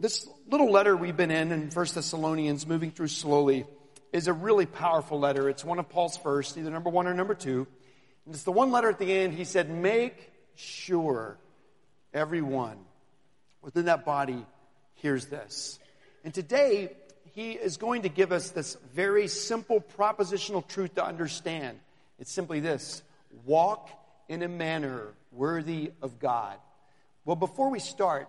This little letter we've been in 1 Thessalonians, moving through slowly, is a really powerful letter. It's one of Paul's first, either number 1 or number 2. And it's the one letter at the end. He said, make sure everyone within that body hears this. And today, he is going to give us this very simple propositional truth to understand. It's simply this: walk in a manner worthy of God. Well, before we start,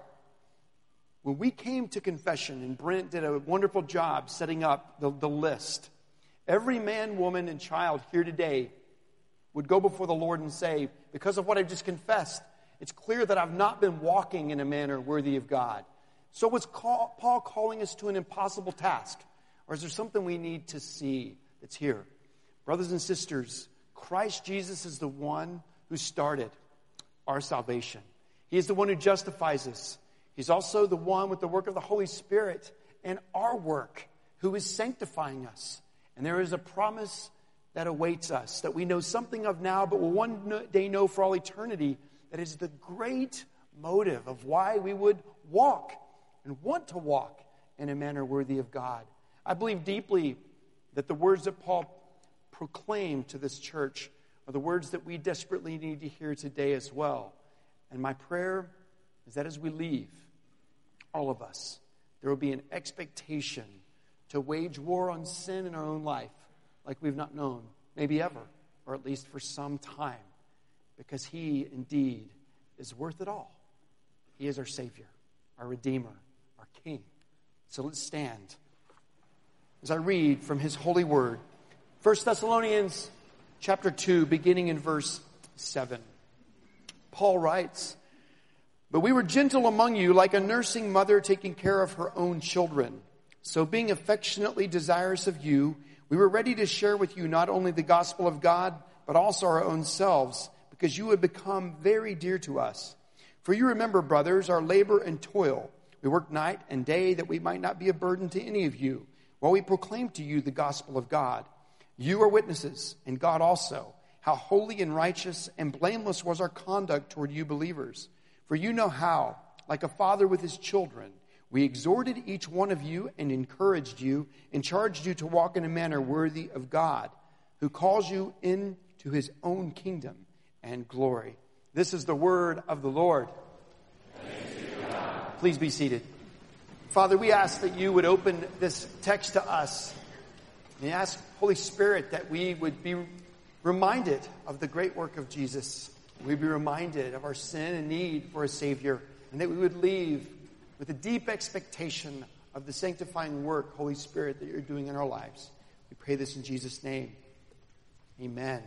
when we came to confession, and Brent did a wonderful job setting up the list, every man, woman, and child here today would go before the Lord and say, because of what I've just confessed, it's clear that I've not been walking in a manner worthy of God. So was Paul calling us to an impossible task? Or is there something we need to see that's here? Brothers and sisters, Christ Jesus is the one who started our salvation. He is the one who justifies us. He's also the one with the work of the Holy Spirit and our work who is sanctifying us. And there is a promise that awaits us that we know something of now, but will one day know for all eternity. That is the great motive of why we would walk and want to walk in a manner worthy of God. I believe deeply that the words that Paul proclaimed to this church are the words that we desperately need to hear today as well. And my prayer is that as we leave, all of us, there will be an expectation to wage war on sin in our own life like we've not known, maybe ever, or at least for some time, because He indeed is worth it all. He is our Savior, our Redeemer, our King. So let's stand as I read from His holy word. 1 Thessalonians chapter 2, beginning in verse 7. Paul writes, "But we were gentle among you, like a nursing mother taking care of her own children. So being affectionately desirous of you, we were ready to share with you not only the gospel of God, but also our own selves, because you had become very dear to us. For you remember, brothers, our labor and toil. We worked night and day that we might not be a burden to any of you, while we proclaim to you the gospel of God. You are witnesses, and God also, how holy and righteous and blameless was our conduct toward you believers. For you know how, like a father with his children, we exhorted each one of you and encouraged you and charged you to walk in a manner worthy of God, who calls you into His own kingdom and glory." This is the word of the Lord. Please be seated. Father, we ask that you would open this text to us. And ask, Holy Spirit, that we would be reminded of the great work of Jesus. We'd be reminded of our sin and need for a Savior. And that we would leave with a deep expectation of the sanctifying work, Holy Spirit, that you're doing in our lives. We pray this in Jesus' name. Amen.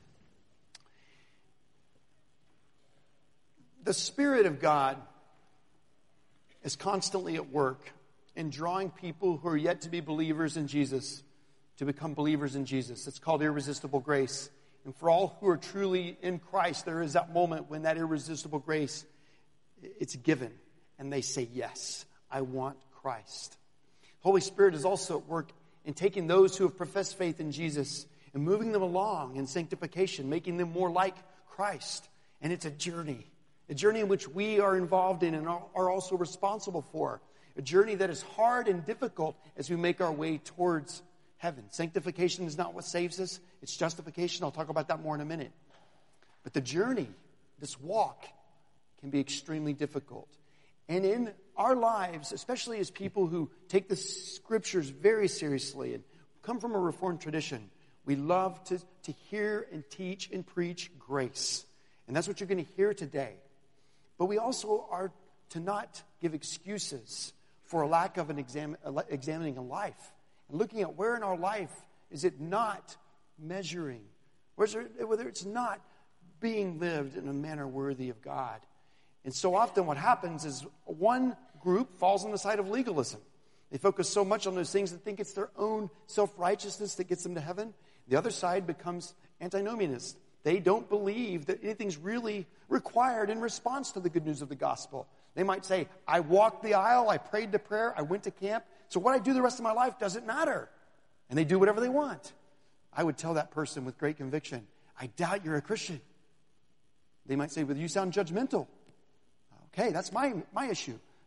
The Spirit of God is constantly at work in drawing people who are yet to be believers in Jesus to become believers in Jesus. It's called irresistible grace. And for all who are truly in Christ, there is that moment when that irresistible grace, it's given. And they say, yes, I want Christ. Holy Spirit is also at work in taking those who have professed faith in Jesus and moving them along in sanctification, making them more like Christ. And it's a journey in which we are involved in and are also responsible for. A journey that is hard and difficult as we make our way towards heaven. Sanctification is not what saves us. It's justification. I'll talk about that more in a minute. But the journey, this walk, can be extremely difficult. And in our lives, especially as people who take the Scriptures very seriously and come from a Reformed tradition, we love to hear and teach and preach grace. And that's what you're going to hear today. But we also are to not give excuses for a lack of examining a life. And looking at where in our life is it not measuring, whether it's not being lived in a manner worthy of God. And so often what happens is one group falls on the side of legalism. They focus so much on those things that think it's their own self-righteousness that gets them to heaven. The other side becomes antinomianist. They don't believe that anything's really required in response to the good news of the gospel. They might say, I walked the aisle, I prayed the prayer, I went to camp, so what I do the rest of my life doesn't matter. And they do whatever they want. I would tell that person with great conviction, I doubt you're a Christian. They might say, well, you sound judgmental. Okay, that's my issue.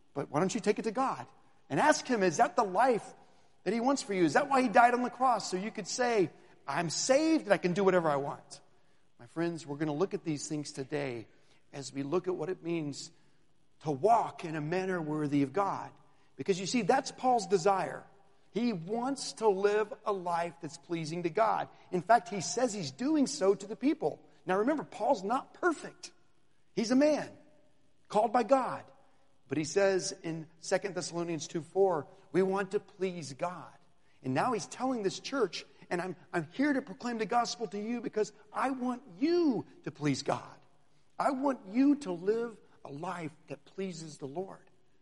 But why don't you take it to God and ask him, is that the life that he wants for you? Is that why he died on the cross? So you could say, I'm saved and I can do whatever I want. My friends, we're going to look at these things today as we look at what it means to walk in a manner worthy of God. Because you see, that's Paul's desire. He wants to live a life that's pleasing to God. In fact, he says he's doing so to the people. Now remember, Paul's not perfect. He's a man called by God. But he says in 2 Thessalonians 2:4, we want to please God. And now he's telling this church, and I'm here to proclaim the gospel to you because I want you to please God. I want you to live a life that pleases the Lord.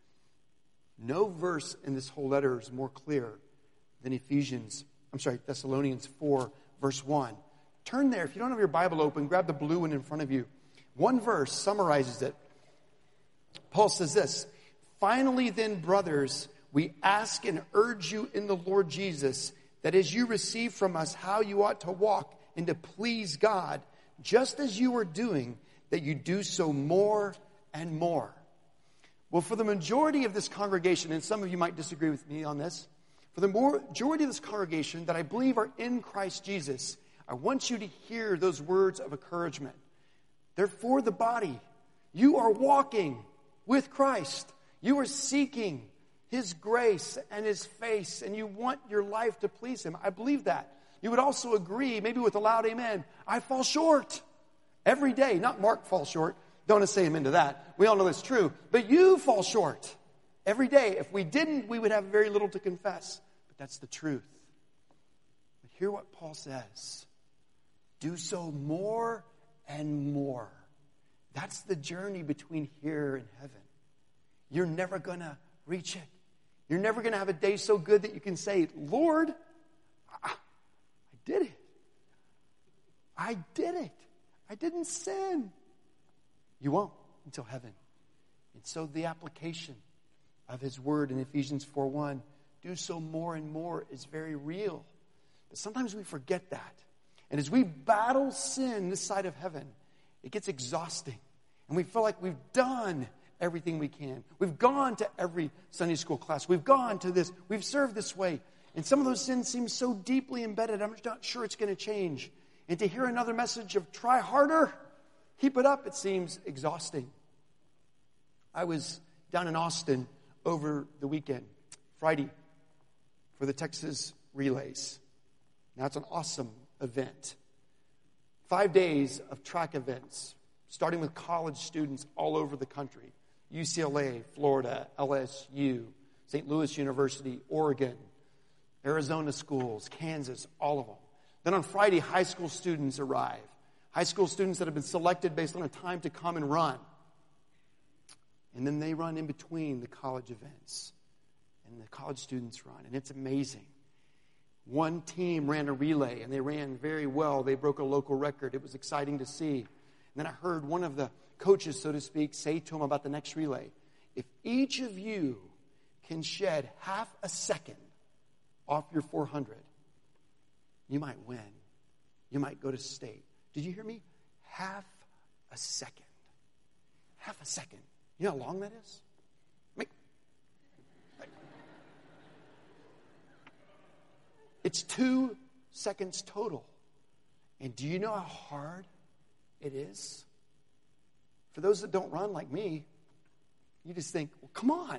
No verse in this whole letter is more clear than Thessalonians 4, verse 1. Turn there. If you don't have your Bible open, grab the blue one in front of you. One verse summarizes it. Paul says this, finally then, brothers, we ask and urge you in the Lord Jesus that as you receive from us how you ought to walk and to please God, just as you are doing, that you do so more and more. Well, for the majority of this congregation, and some of you might disagree with me on this, for the majority of this congregation that I believe are in Christ Jesus, I want you to hear those words of encouragement. They're for the body. You are walking with Christ. You are seeking his grace and his face, and you want your life to please him. I believe that. You would also agree, maybe with a loud amen, I fall short every day. Not Mark falls short. Don't want to say amen to that. We all know it's true. But you fall short every day. If we didn't, we would have very little to confess. But that's the truth. But hear what Paul says. Do so more and more. That's the journey between here and heaven. You're never going to reach it. You're never going to have a day so good that you can say, Lord, I did it. I did it. I didn't sin. You won't until heaven. And so the application of his word in Ephesians 4:1, do so more and more, is very real. But sometimes we forget that. And as we battle sin this side of heaven, it gets exhausting. And we feel like we've done everything we can. We've gone to every Sunday school class. We've gone to this. We've served this way. And some of those sins seem so deeply embedded, I'm not sure it's going to change. And to hear another message of try harder, keep it up, it seems exhausting. I was down in Austin over the weekend, Friday, for the Texas Relays. Now, it's an awesome event. 5 days of track events, starting with college students all over the country. UCLA, Florida, LSU, St. Louis University, Oregon, Arizona schools, Kansas, all of them. Then on Friday, high school students arrive. High school students that have been selected based on a time to come and run. And then they run in between the college events. And the college students run. And it's amazing. One team ran a relay, and they ran very well. They broke a local record. It was exciting to see. And then I heard one of the coaches, so to speak, say to him about the next relay, if each of you can shed half a second off your 400, you might win. You might go to state. Did you hear me? Half a second. Half a second. You know how long that is? It's 2 seconds total. And do you know how hard it is? For those that don't run like me, you just think, well, come on.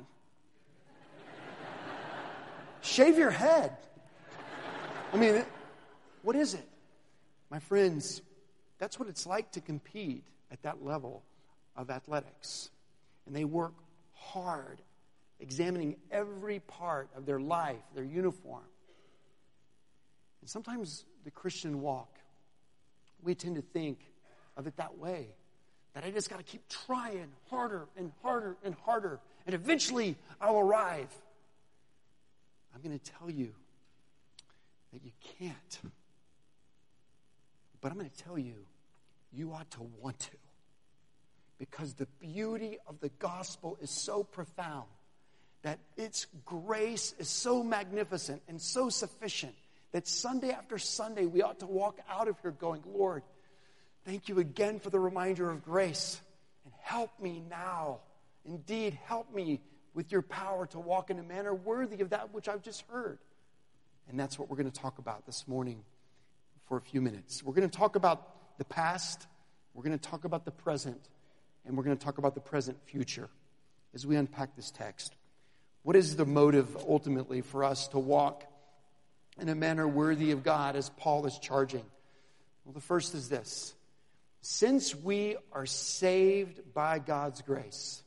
Shave your head. I mean, what is it? My friends, that's what it's like to compete at that level of athletics. And they work hard, examining every part of their life, their uniform. And sometimes the Christian walk, we tend to think of it that way. That I just got to keep trying harder and harder and harder. And eventually I'll arrive. I'm going to tell you that you can't. But I'm going to tell you, you ought to want to. Because the beauty of the gospel is so profound. That its grace is so magnificent and so sufficient. That Sunday after Sunday we ought to walk out of here going, Lord, thank you again for the reminder of grace. And help me now. Indeed, help me with your power to walk in a manner worthy of that which I've just heard. And that's what we're going to talk about this morning for a few minutes. We're going to talk about the past, we're going to talk about the present, and we're going to talk about the present future as we unpack this text. What is the motive ultimately for us to walk in a manner worthy of God as Paul is charging? Well, the first is this. Since we are saved by God's grace,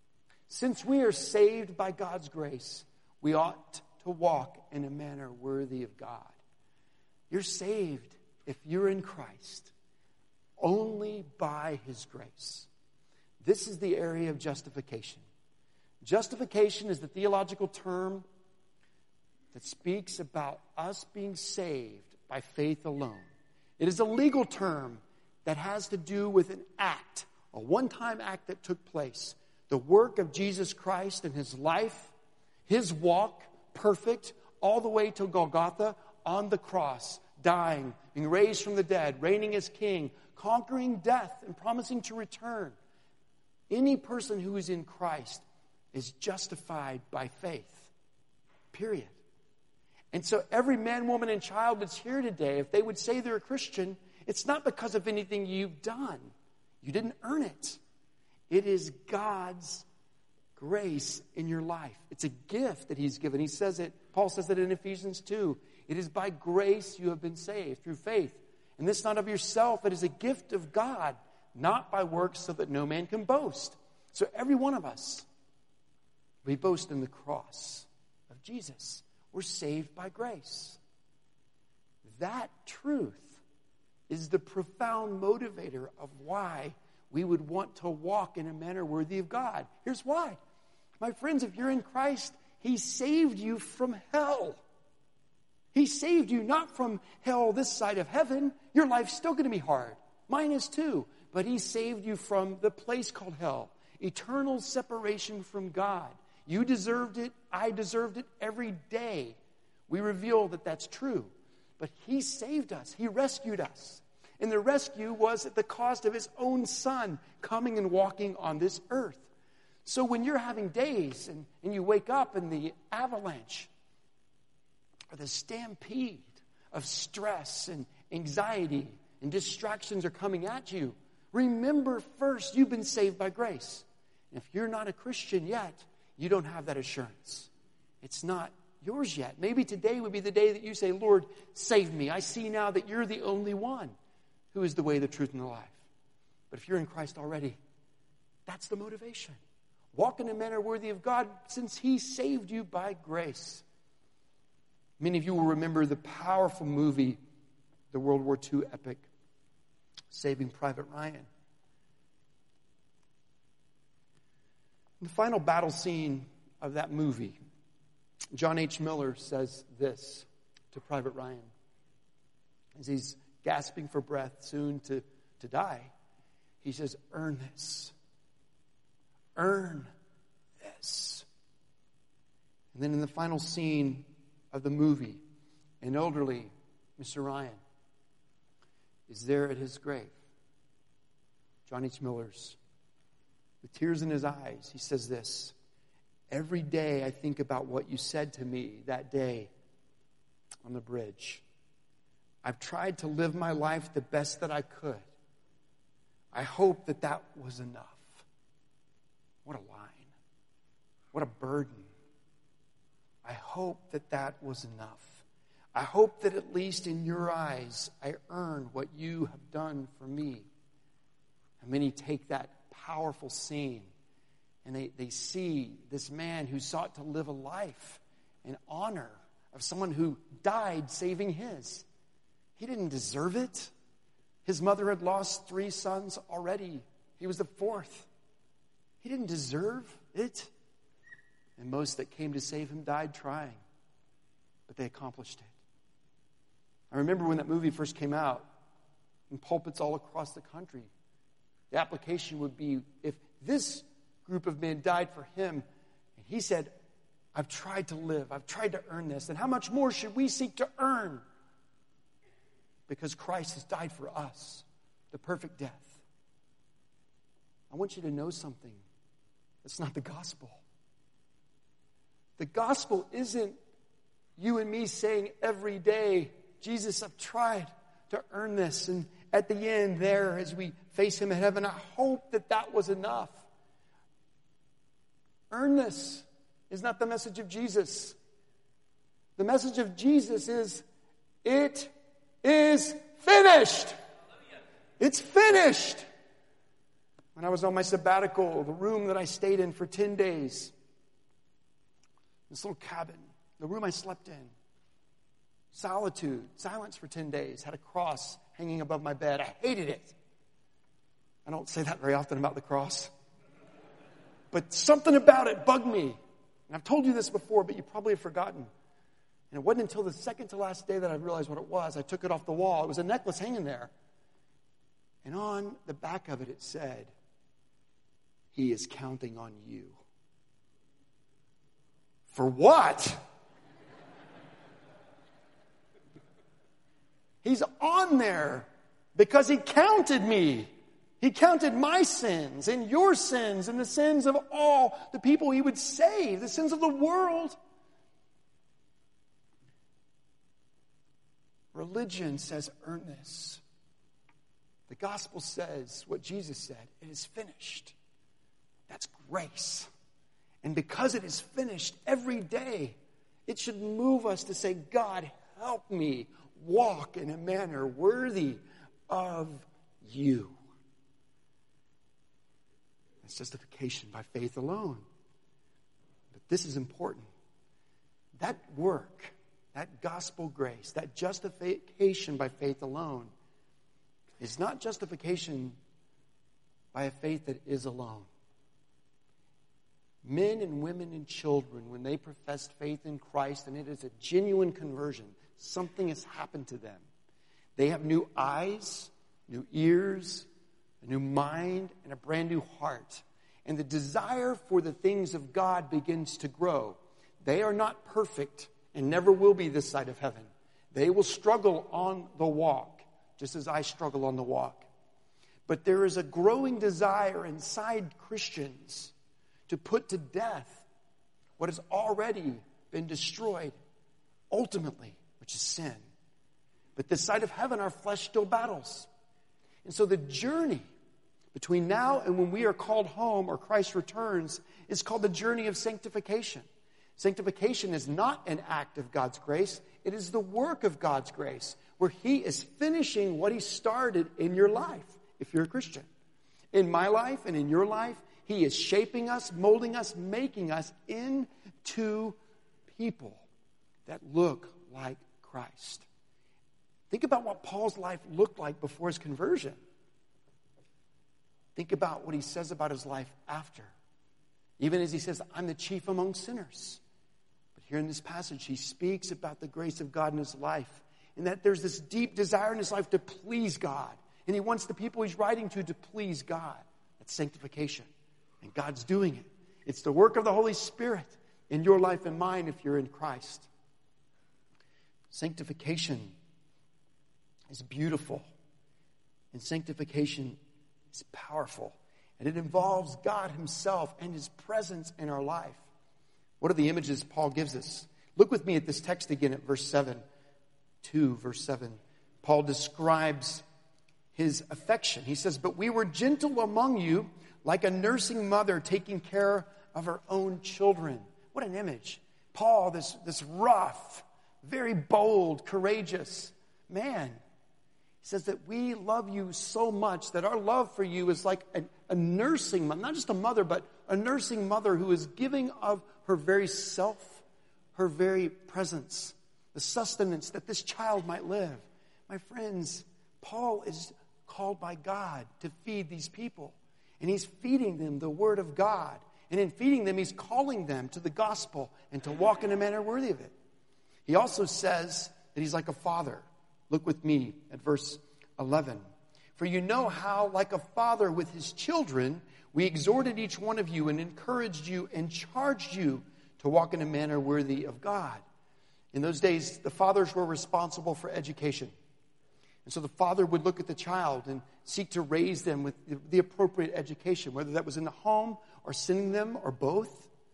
we ought to walk in a manner worthy of God. You're saved, if you're in Christ, only by His grace. This is the area of justification. Justification is the theological term that speaks about us being saved by faith alone. It is a legal term that has to do with an act, a one-time act that took place. The work of Jesus Christ and His life, His walk, perfect, all the way to Golgotha, on the cross, dying, being raised from the dead, reigning as King, conquering death and promising to return. Any person who is in Christ is justified by faith. Period. And so every man, woman, and child that's here today, if they would say they're a Christian, it's not because of anything you've done. You didn't earn it. It is God's grace in your life. It's a gift that He's given. He says it, Paul says it in Ephesians 2. It is by grace you have been saved through faith. And this not of yourself, it is a gift of God, not by works so that no man can boast. So every one of us, we boast in the cross of Jesus. We're saved by grace. That truth is the profound motivator of why we would want to walk in a manner worthy of God. Here's why. My friends, if you're in Christ, He saved you from hell. He saved you not from hell this side of heaven. Your life's still going to be hard. Mine is too. But He saved you from the place called hell. Eternal separation from God. You deserved it. I deserved it every day. We reveal that that's true. But He saved us. He rescued us. And the rescue was at the cost of His own Son coming and walking on this earth. So when you're having days and you wake up and the avalanche or the stampede of stress and anxiety and distractions are coming at you, remember first you've been saved by grace. And if you're not a Christian yet, you don't have that assurance. It's not yours yet. Maybe today would be the day that you say, Lord, save me. I see now that you're the only one who is the way, the truth, and the life. But if you're in Christ already, that's the motivation. Walk in a manner worthy of God since He saved you by grace. Many of you will remember the powerful movie, the World War II epic, Saving Private Ryan. In the final battle scene of that movie, John H. Miller says this to Private Ryan as he's gasping for breath, soon to die. He says, earn this. Earn this. And then in the final scene of the movie, an elderly Mr. Ryan is there at his grave. John H. Miller's. With tears in his eyes, he says this, every day I think about what you said to me that day on the bridge. I've tried to live my life the best that I could. I hope that that was enough. What a line. What a burden. I hope that that was enough. I hope that at least in your eyes, I earned what you have done for me. And many take that powerful scene and they see this man who sought to live a life in honor of someone who died saving his. He didn't deserve it. His mother had lost 3 sons already. He was the 4th. He didn't deserve it. And most that came to save him died trying. But they accomplished it. I remember when that movie first came out, in pulpits all across the country, the application would be, if this group of men died for him, and he said, I've tried to live, I've tried to earn this, then how much more should we seek to earn? Because Christ has died for us, the perfect death. I want you to know something. That's not the gospel. The gospel isn't you and me saying every day, Jesus, I've tried to earn this. And at the end there, as we face him in heaven, I hope that that was enough. Earn this is not the message of Jesus. The message of Jesus is, it is finished. It's finished. When I was on my sabbatical, the room that I stayed in for 10 days, this little cabin, the room I slept in, solitude, silence for 10 days, had a cross hanging above my bed. I hated it. I don't say that very often about the cross. But something about it bugged me. And I've told you this before, but you probably have forgotten. And it wasn't until the second to last day that I realized what it was. I took it off the wall. It was a necklace hanging there. And on the back of it, it said, He is counting on you. For what? He's on there because He counted me. He counted my sins and your sins and the sins of all the people He would save, the sins of the world. Religion says, earn this. The gospel says what Jesus said, it is finished. That's grace. And because it is finished every day, it should move us to say, God, help me walk in a manner worthy of you. That's justification by faith alone. But this is important. That work, that gospel grace, that justification by faith alone is not justification by a faith that is alone. Men and women and children, when they profess faith in Christ and it is a genuine conversion, something has happened to them. They have new eyes, new ears, a new mind, and a brand new heart. And the desire for the things of God begins to grow. They are not perfect and never will be this side of heaven. They will struggle on the walk, just as I struggle on the walk. But there is a growing desire inside Christians to put to death what has already been destroyed, ultimately, which is sin. But this side of heaven, our flesh still battles. And so the journey between now and when we are called home or Christ returns is called the journey of sanctification. Sanctification is not an act of God's grace. It is the work of God's grace, where He is finishing what He started in your life, if you're a Christian. In my life and in your life, He is shaping us, molding us, making us into people that look like Christ. Think about what Paul's life looked like before his conversion. Think about what he says about his life after. Even as he says, I'm the chief among sinners. But here in this passage, he speaks about the grace of God in his life, and that there's this deep desire in his life to please God. And he wants the people he's writing to please God. That's sanctification. And God's doing it. It's the work of the Holy Spirit in your life and mine if you're in Christ. Sanctification is beautiful. And sanctification is powerful. And it involves God Himself and His presence in our life. What are the images Paul gives us? Look with me at this text again at verse 7. 2, verse 7. Paul describes His affection. He says, but we were gentle among you, like a nursing mother taking care of her own children. What an image. Paul, this rough, very bold, courageous man. He says that we love you so much that our love for you is like a nursing mother, not just a mother, but a nursing mother who is giving of her very self, her very presence, the sustenance that this child might live. My friends, Paul is called by God to feed these people. And he's feeding them the Word of God. And in feeding them, he's calling them to the gospel and to walk in a manner worthy of it. He also says that he's like a father. Look with me at verse 11. For you know how, like a father with his children, we exhorted each one of you and encouraged you and charged you to walk in a manner worthy of God. In those days, the fathers were responsible for education. And so the father would look at the child and seek to raise them with the appropriate education, whether that was in the home or sending them or both.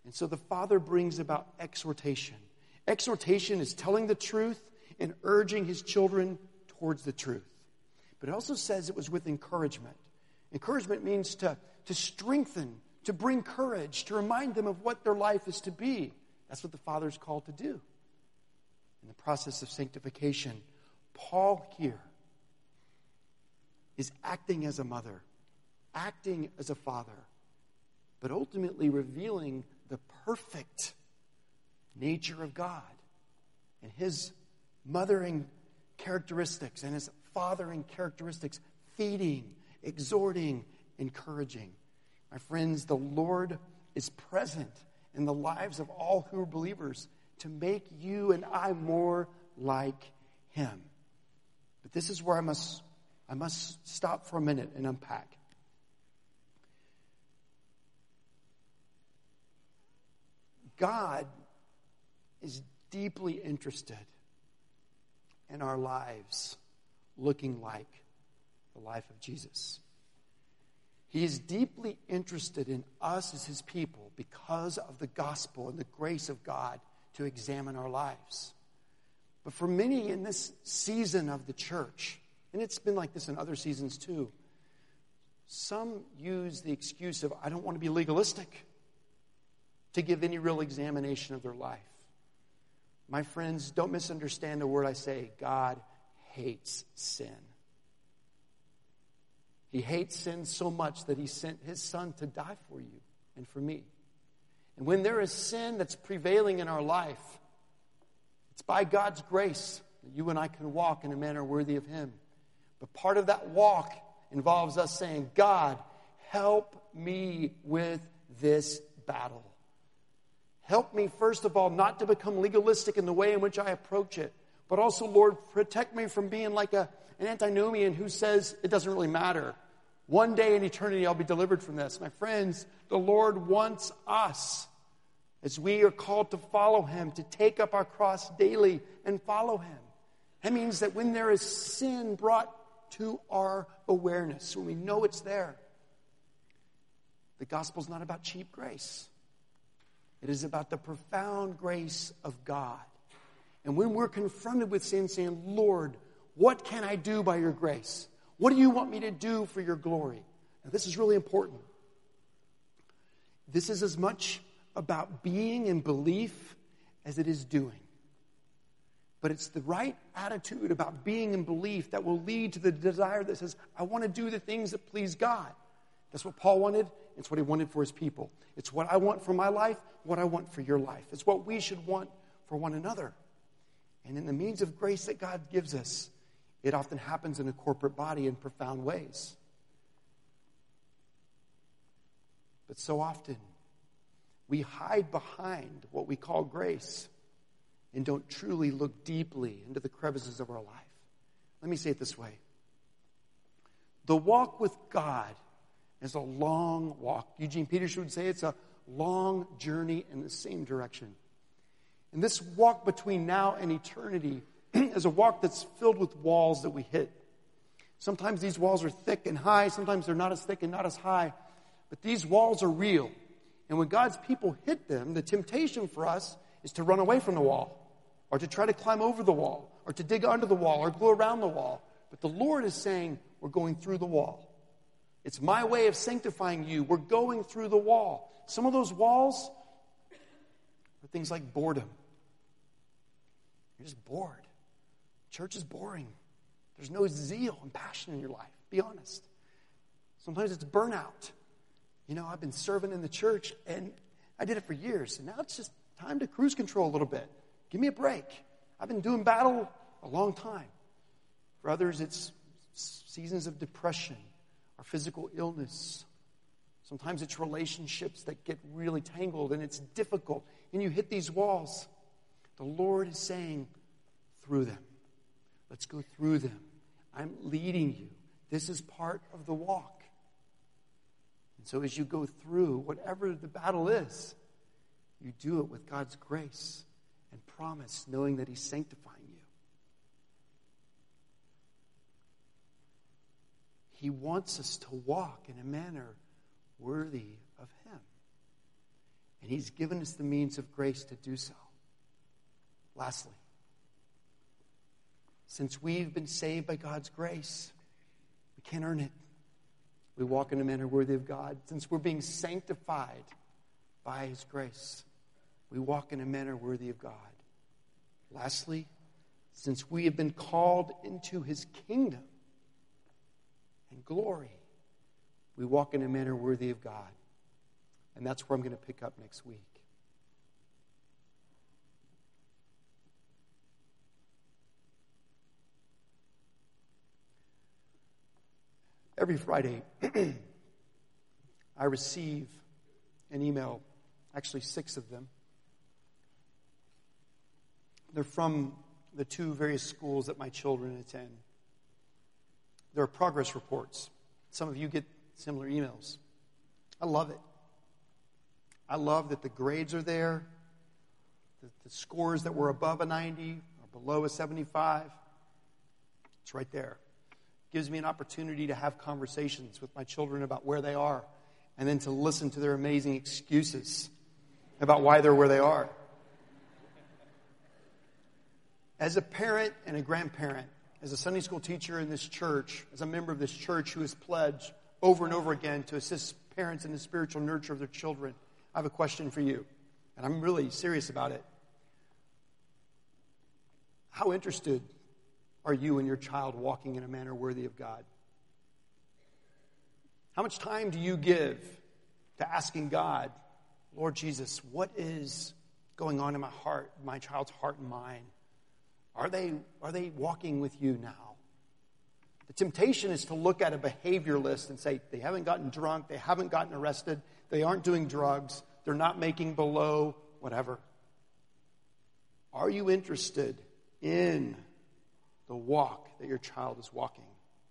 And so the Father brings about exhortation. Exhortation is telling the truth and urging his children towards the truth. But it also says it was with encouragement. Encouragement means to strengthen, to bring courage, to remind them of what their life is to be. That's what the Father is called to do. In the process of sanctification, Paul here is acting as a mother, acting as a father, but ultimately revealing the perfect nature of God and his mothering characteristics and his fathering characteristics, feeding, exhorting, encouraging. My friends, the Lord is present in the lives of all who are believers to make you and I more like him. But this is where I must stop for a minute and unpack. God is deeply interested in our lives looking like the life of Jesus. He is deeply interested in us as his people because of the gospel and the grace of God to examine our lives. But for many in this season of the church, and it's been like this in other seasons too, some use the excuse of, I don't want to be legalistic, to give any real examination of their life. My friends, don't misunderstand the word I say. God hates sin. He hates sin so much that he sent his son to die for you and for me. And when there is sin that's prevailing in our life, it's by God's grace that you and I can walk in a manner worthy of him. But part of that walk involves us saying, God, help me with this battle. Help me, first of all, not to become legalistic in the way in which I approach it. But also, Lord, protect me from being like an antinomian who says it doesn't really matter. One day in eternity, I'll be delivered from this. My friends, the Lord wants us, as we are called to follow him, to take up our cross daily and follow him. That means that when there is sin brought to our awareness, when we know it's there, the gospel's not about cheap grace. It is about the profound grace of God. And when we're confronted with sin, saying, Lord, what can I do by your grace? What do you want me to do for your glory? Now, this is really important. This is as much about being in belief as it is doing. But it's the right attitude about being in belief that will lead to the desire that says, I want to do the things that please God. That's what Paul wanted. It's what he wanted for his people. It's what I want for my life, what I want for your life. It's what we should want for one another. And in the means of grace that God gives us, it often happens in a corporate body in profound ways. But so often, we hide behind what we call grace and don't truly look deeply into the crevices of our life. Let me say it this way. The walk with God is a long walk. Eugene Peterson would say it's a long journey in the same direction. And this walk between now and eternity is a walk that's filled with walls that we hit. Sometimes these walls are thick and high. Sometimes they're not as thick and not as high. But these walls are real. And when God's people hit them, the temptation for us is to run away from the wall, or to try to climb over the wall, or to dig under the wall, or go around the wall. But the Lord is saying, we're going through the wall. It's my way of sanctifying you. We're going through the wall. Some of those walls are things like boredom. You're just bored. Church is boring. There's no zeal and passion in your life. Be honest. Sometimes it's burnout. You know, I've been serving in the church, and I did it for years. And now it's just time to cruise control a little bit. Give me a break. I've been doing battle a long time. For others, it's seasons of depression or physical illness. Sometimes it's relationships that get really tangled, and it's difficult. And you hit these walls. The Lord is saying, through them. Let's go through them. I'm leading you. This is part of the walk. And so as you go through whatever the battle is, you do it with God's grace and promise, knowing that he's sanctifying you. He wants us to walk in a manner worthy of him. And He's given us the means of grace to do so. Lastly, since we've been saved by God's grace, we can't earn it. We walk in a manner worthy of God. Since we're being sanctified by His grace, we walk in a manner worthy of God. Lastly, since we have been called into His kingdom and glory, we walk in a manner worthy of God. And that's where I'm going to pick up next week. Every Friday, I receive an email, actually 6 of them. They're from the 2 various schools that my children attend. They're progress reports. Some of you get similar emails. I love it. I love that the grades are there, that the scores that were above a 90 or below a 75. It's right there. Gives me an opportunity to have conversations with my children about where they are, and then to listen to their amazing excuses about why they're where they are. As a parent and a grandparent, as a Sunday school teacher in this church, as a member of this church who has pledged over and over again to assist parents in the spiritual nurture of their children, I have a question for you, and I'm really serious about it. How interested are you and your child walking in a manner worthy of God? How much time do you give to asking God, Lord Jesus, what is going on in my heart, my child's heart and mind? Are they walking with you now? The temptation is to look at a behavior list and say, they haven't gotten drunk, they haven't gotten arrested, they aren't doing drugs, they're not making below, whatever. Are you interested in the walk that your child is walking?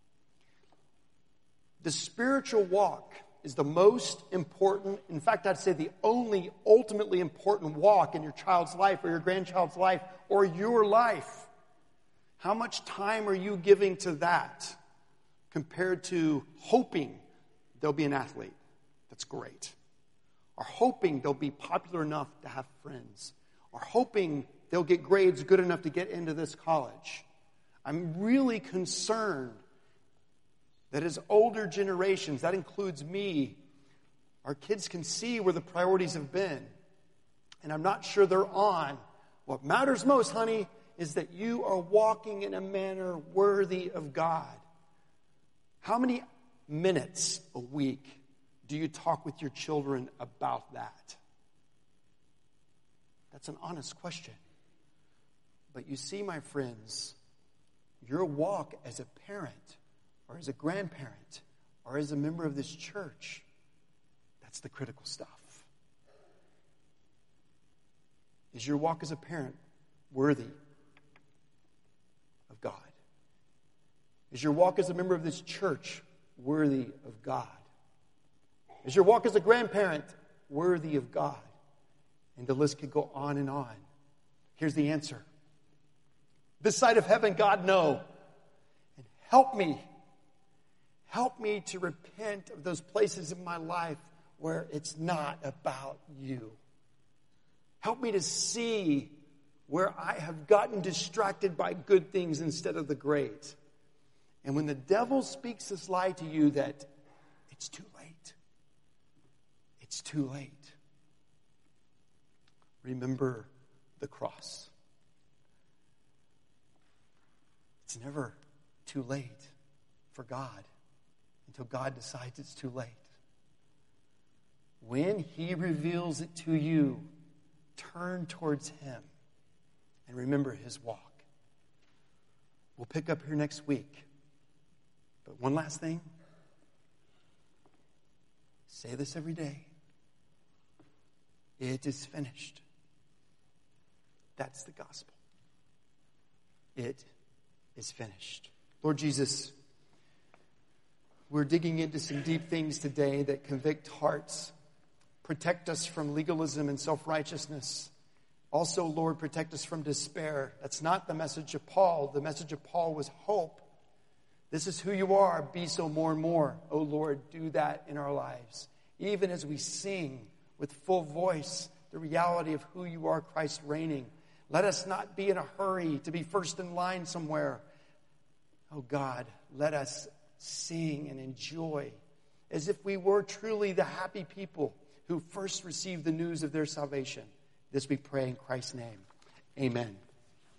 The spiritual walk is the most important, in fact, I'd say the only ultimately important walk in your child's life or your grandchild's life or your life. How much time are you giving to that compared to hoping they'll be an athlete? That's great. Or hoping they'll be popular enough to have friends. Or hoping they'll get grades good enough to get into this college. I'm really concerned that as older generations, that includes me, our kids can see where the priorities have been. And I'm not sure they're on. What matters most, honey, is that you are walking in a manner worthy of God. How many minutes a week do you talk with your children about that? That's an honest question. But you see, my friends, your walk as a parent or as a grandparent or as a member of this church, that's the critical stuff. Is your walk as a parent worthy of God? Is your walk as a member of this church worthy of God? Is your walk as a grandparent worthy of God? And the list could go on and on. Here's the answer. This side of heaven, God, no. And help me to repent of those places in my life where it's not about you. Help me to see where I have gotten distracted by good things instead of the great. And when the devil speaks this lie to you that it's too late, it's too late. Remember the cross. It's never too late for God until God decides it's too late. When He reveals it to you, turn towards Him and remember His walk. We'll pick up here next week. But one last thing. Say this every day. It is finished. That's the gospel. It is finished. Lord Jesus, we're digging into some deep things today that convict hearts. Protect us from legalism and self-righteousness. Also, Lord, protect us from despair. That's not the message of Paul. The message of Paul was hope. This is who you are. Be so more and more. Oh, Lord, do that in our lives. Even as we sing, with full voice the reality of who you are, Christ reigning. Let us not be in a hurry to be first in line somewhere. Oh God, let us sing and enjoy as if we were truly the happy people who first received the news of their salvation. This we pray in Christ's name. Amen.